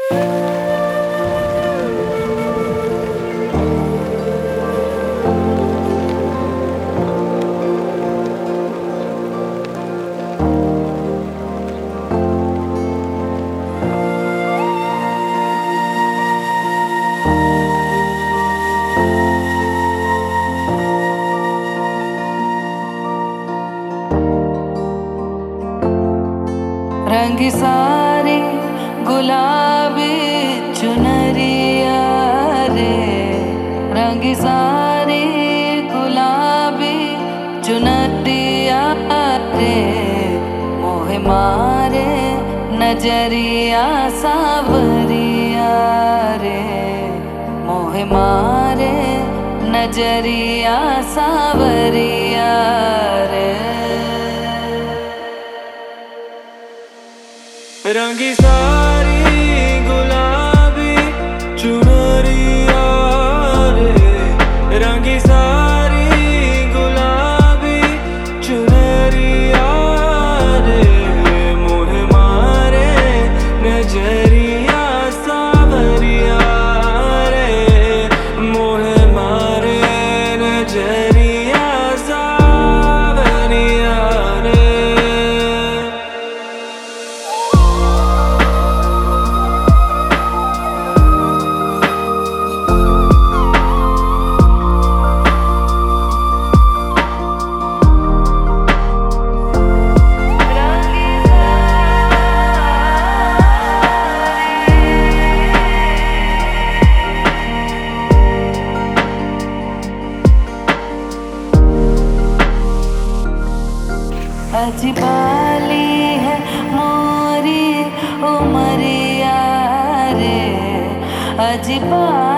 रंग सारी गुलाबी चुनरिया रे, रंग सारी गुलाबी चुनरिया रे, मोहे मारे नजरिया सावरिया रे, मोहे मारे नजरिया सावरिया रे। रंगी सारी गुलाबी चुनरिया रे, रंगी सारी गुलाबी चुनरिया रे, मोहे मारे नजरिया सावरिया रे, मोहे मारे नजरिया सावरिया रे। अजबाली है मोरी उमरिया रे, अजबा